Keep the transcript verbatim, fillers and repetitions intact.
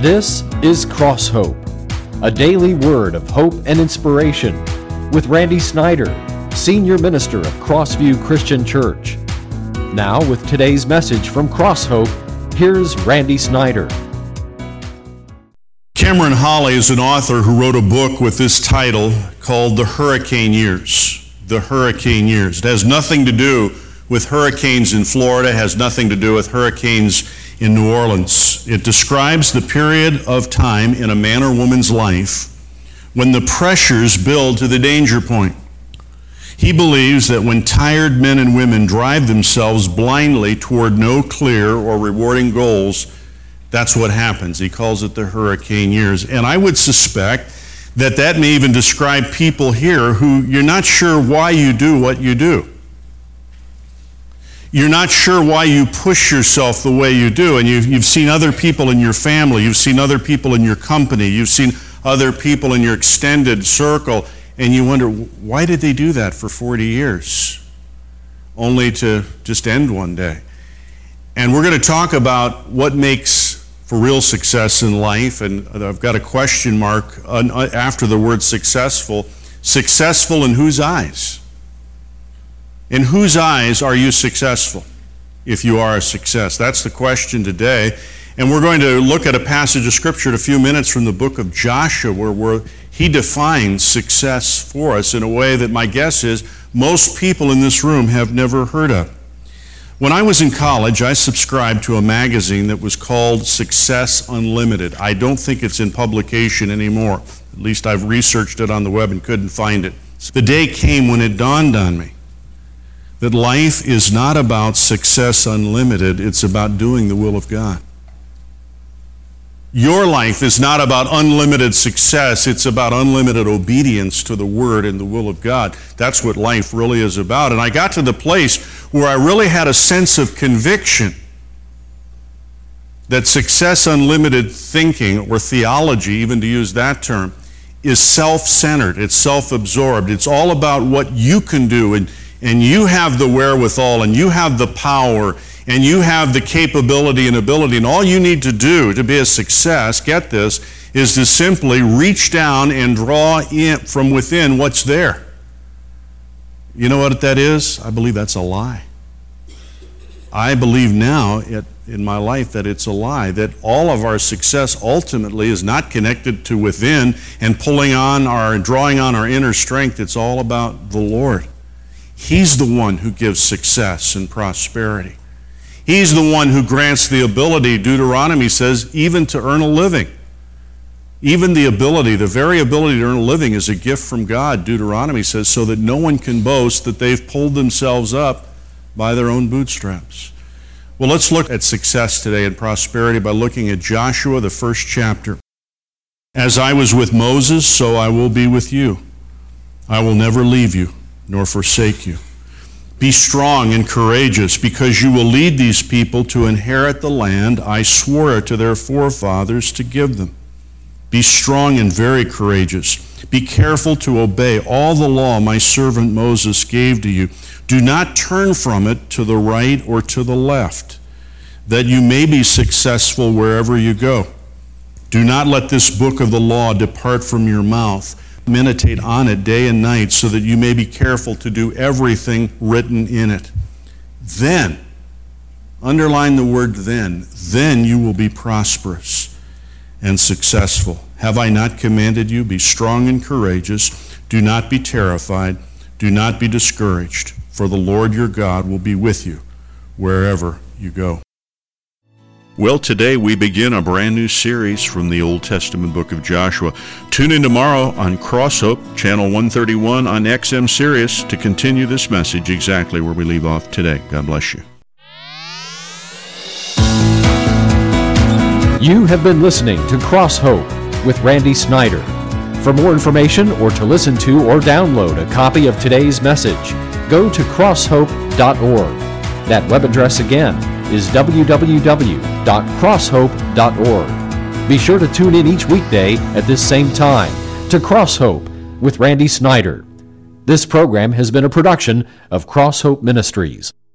This is Cross Hope, a daily word of hope and inspiration with Randy Snyder, Senior Minister of Crossview Christian Church. Now with today's message from Cross Hope, here's Randy Snyder. Cameron Hawley is an author who wrote a book with this title called The Hurricane Years. The Hurricane Years. It has nothing to do with hurricanes in Florida, it has nothing to do with hurricanes in New Orleans. It describes the period of time in a man or woman's life when the pressures build to the danger point. He believes that when tired men and women drive themselves blindly toward no clear or rewarding goals, that's what happens. He calls it the hurricane years. And I would suspect that that may even describe people here who you're not sure why you do what you do. You're not sure why you push yourself the way you do, and you've, you've seen other people in your family, you've seen other people in your company, you've seen other people in your extended circle, and you wonder, why did they do that for forty years? Only to just end one day. And we're going to talk about what makes for real success in life, and I've got a question mark after the word successful. Successful in whose eyes? In whose eyes are you successful, if you are a success? That's the question today. And we're going to look at a passage of Scripture in a few minutes from the book of Joshua, where we're, he defines success for us in a way that my guess is most people in this room have never heard of. When I was in college, I subscribed to a magazine that was called Success Unlimited. I don't think it's in publication anymore. At least I've researched it on the web and couldn't find it. The day came when it dawned on me that life is not about success unlimited, it's about doing the will of God. Your life is not about unlimited success, it's about unlimited obedience to the Word and the will of God. That's what life really is about. And I got to the place where I really had a sense of conviction that success unlimited thinking, or theology, even to use that term, is self-centered, it's self-absorbed. It's all about what you can do, and And you have the wherewithal, and you have the power, and you have the capability and ability, and all you need to do to be a success, get this, is to simply reach down and draw in from within what's there. You know what that is? I believe that's a lie. I believe now it, in my life that it's a lie, that all of our success ultimately is not connected to within and pulling on our, drawing on our inner strength. It's all about the Lord. He's the one who gives success and prosperity. He's the one who grants the ability, Deuteronomy says, even to earn a living. Even the ability, the very ability to earn a living is a gift from God, Deuteronomy says, so that no one can boast that they've pulled themselves up by their own bootstraps. Well, let's look at success today and prosperity by looking at Joshua, the first chapter. As I was with Moses, so I will be with you. I will never leave you nor forsake you. Be strong and courageous, because you will lead these people to inherit the land I swore to their forefathers to give them. Be strong and very courageous. Be careful to obey all the law my servant Moses gave to you. Do not turn from it to the right or to the left, that you may be successful wherever you go. Do not let this book of the law depart from your mouth. Meditate on it day and night, so that you may be careful to do everything written in it. Then, underline the word then, then you will be prosperous and successful. Have I not commanded you? Be strong and courageous. Do not be terrified. Do not be discouraged, for the Lord your God will be with you wherever you go. Well, today we begin a brand new series from the Old Testament book of Joshua. Tune in tomorrow on Cross Hope, channel one thirty-one on X M Sirius, to continue this message exactly where we leave off today. God bless you. You have been listening to Cross Hope with Randy Snyder. For more information or to listen to or download a copy of today's message, go to cross hope dot org. That web address again is w w w dot cross hope dot org. Be sure to tune in each weekday at this same time to Cross Hope with Randy Snyder. This program has been a production of Cross Hope Ministries.